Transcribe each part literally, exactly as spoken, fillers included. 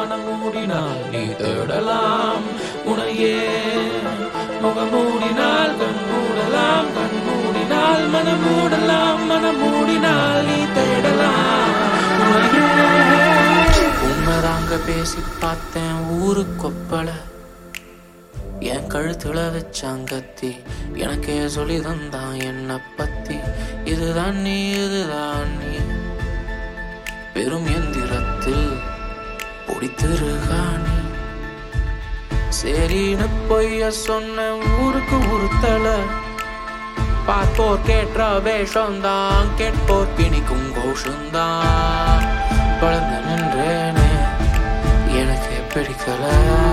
மனம் மூடினால் நீ தேடலாம் உனையே. முகம் மூடினால் கண் மூடலாம், கண் மூடினால் மனம் மூடலாம், மனம் மூடினால் நீ தேடலாம் உனையே. உண்மைதாங்க பேசி பார்த்தேன் ஊரு கொப்பள, என் கழுத்துல வச்சாங்கத்தி எனக்கே சொல்லி தந்தான் என்ன பத்தி. இதுதான் நீ இதுதான் நீ பெரும் எந்திரத்தில் பொடித்திருகாணி. சரின்னு பொய்ய சொன்ன ஊருக்கு உறுத்தல, பார்ப்போர் கேட்ட வேஷம்தான் கேட்போர் கிணிக்கும் கோஷந்தான். பழந்து நின்றேனே எனக்கே பிடிக்கல.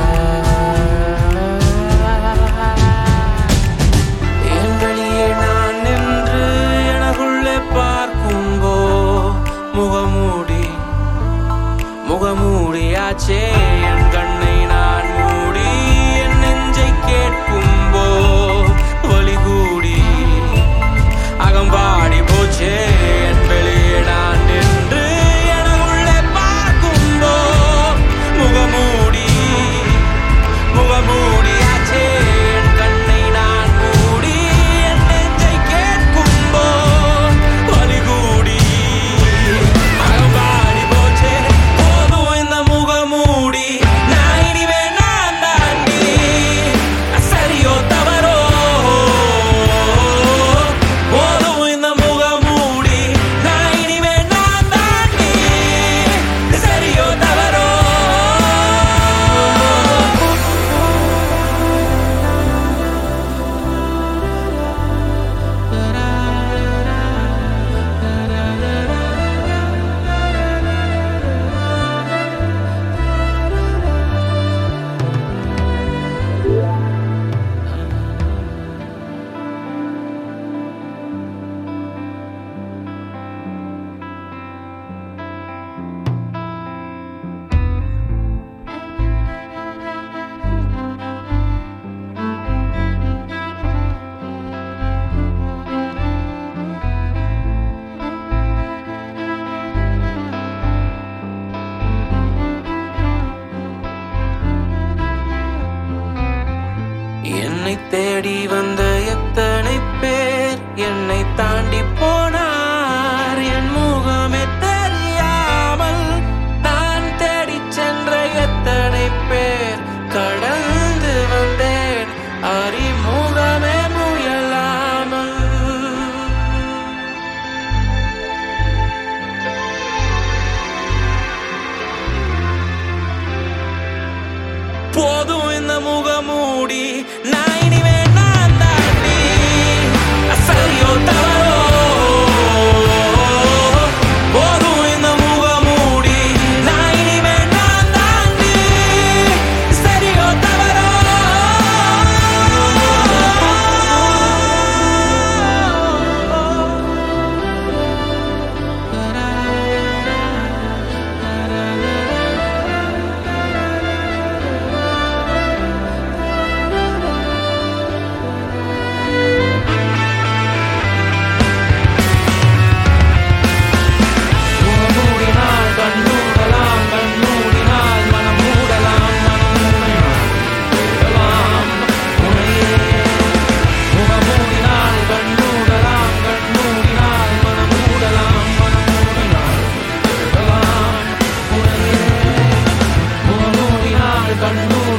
என் வழியே நான் நின்று எனக்குள்ளே பார்க்கும்போ முகமூடி முகமூடியாச்சே. என் கண்ணை நான் மூடி என் நெஞ்சை கேட்கும்போ வலி கூடி அகம்பாடி போச்சே. என் வெளியே நான் நின்று எனக்குள்ளே பார்க்கும்போ முகமூடி முகமூடியாச்சே. என் கண்ணை நான் மூடி என் நெஞ்சை கேட்கும்போ வலி கூடி அகம்பாடி போச்சே. போதும் இந்த முகமூடி, நான் இனிமே நான் தாண்டி சரியோ தவறோ. போதும் இந்த முகமூடி, நான் இனிமே நான் தாண்டி சரியோ தவறோ. என்னை தேடி வந்த எத்தனை பேர் என்னை தாண்டி போனார். என் முகமே தெரியாமல் நான் தேடி சென்ற எத்தனை பேர் கடந்து வந்தேன் அறிமுகமே முயலாமல். போதும் இந்த முகமூடி, நான் இனிமே நான் தாண்டி சரியோ தவறோ. போதும் இந்த முகமூடி, நான் இனிமே நான் தாண்டி சரியோ தவறோ. கண்ணூர்